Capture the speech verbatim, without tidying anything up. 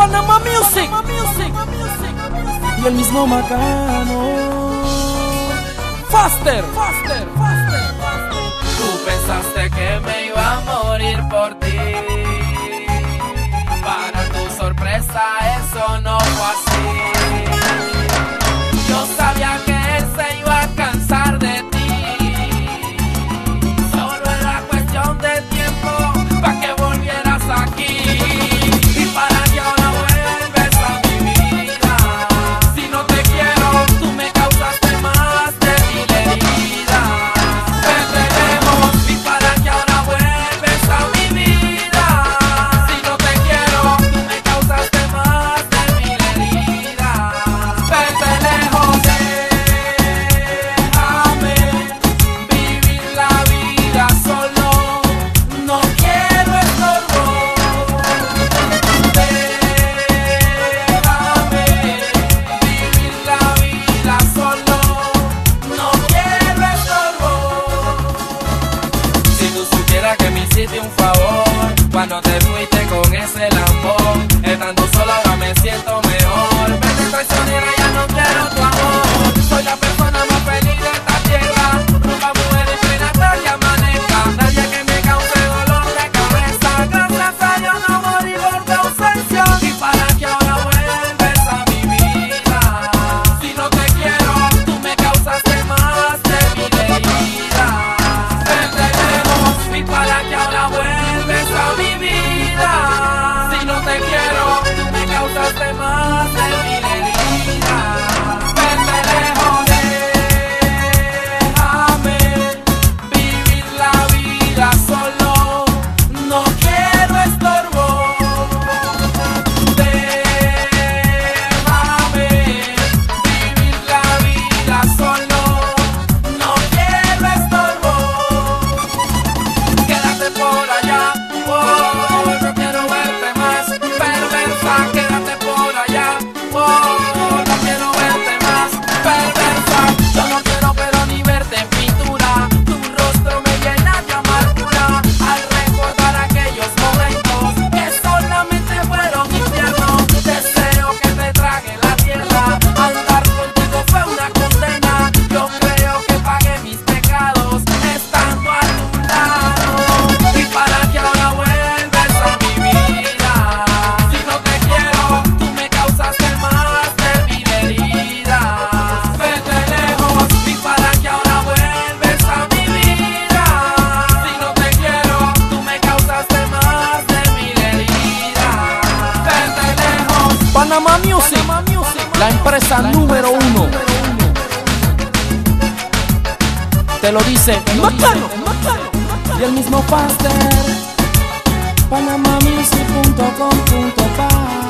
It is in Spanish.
Panama Music y el mismo Macano. Faster, faster, faster, faster. Tú pensaste que me iba a morir por ti. Para tu sorpresa eso no fue así. Yo sabía que él se iba a cansar de ti. Solo era cuestión de tiempo para que volvieras aquí. Y para que ahora vuelves a mi vida. Si no te quiero, tú me causaste más de mil heridas. Vete lejos. Y para que ahora vuelves a mi vida. Si no te quiero, tú me causaste más de mil heridas. Vete lejos. Déjame vivir la vida solo. No quiero estorbo. Déjame vivir la vida solo. No quiero estorbo. Si tú supieras que me hiciste un favor cuando te fuiste con ese lambón, estando solo ahora me siento mejor. Vete traicionera, ya no quiero tu amor. Soy la persona más feliz de esta tierra. Nunca mujer en plena tarde amanezca. Nadie que me cause dolor de cabeza. Gracias a Dios no morí por tu ausencia. Y para que ahora vuelves a mi vida. Si no te quiero, tú me causaste más de mil heridas. Vete lejos. Y para que ahora vuelves a mi vida. Si no te quiero, tú me causaste más de mil heridas. Vete lejos. Déjame vivir la vida solo. No quiero estorbo. Déjame vivir la vida solo. No quiero estorbo. Quédate por allá, oh, no quiero verte más, perversa. Quédate por allá, oh, no quiero verte más, perversa. Yo no quiero pero ni verte en pintura. Tu rostro me llena de amargura al recordar aquellos momentos que solamente fueron infiernos. Deseo que te trague la tierra. Andar contigo fue una condena. Yo creo que pagué mis pecados estando a tu lado. Y para que ahora vuelves a mi vida. Si no te quiero, tú me causaste más de mil heridas. Vete lejos. Y para que ahora vuelves a mi vida. Si no te quiero, tú me causaste más de mil heridas. Vete lejos. Panama Music, la empresa número uno. Te lo dice Macano y el mismo Faster. Panama Music punto com punto pa